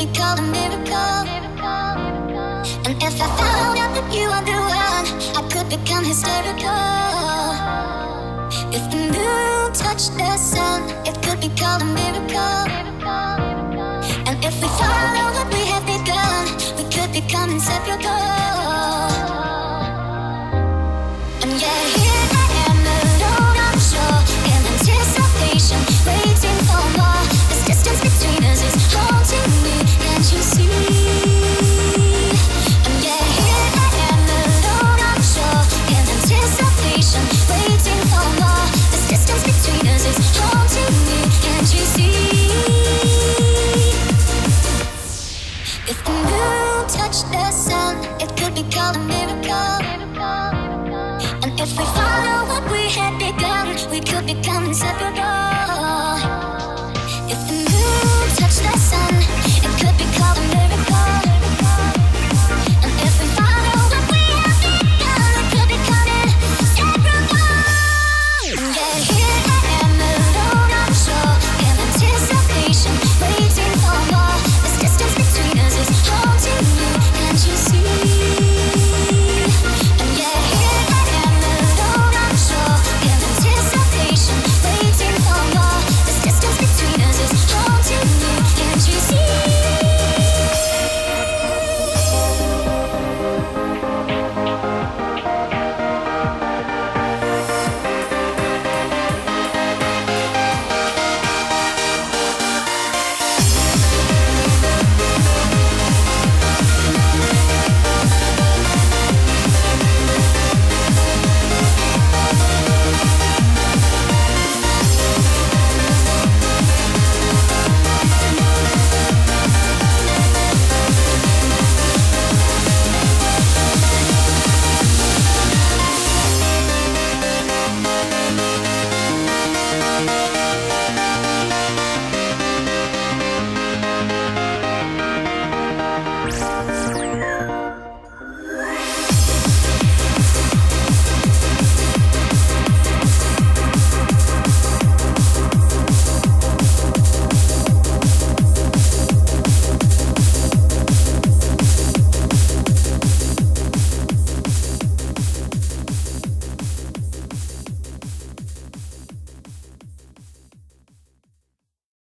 be called a miracle. And if I found out that you are the one, I could become hysterical. If the moon touched the sun, it could be called a miracle. And if we follow what we have begun, we could become inseparable.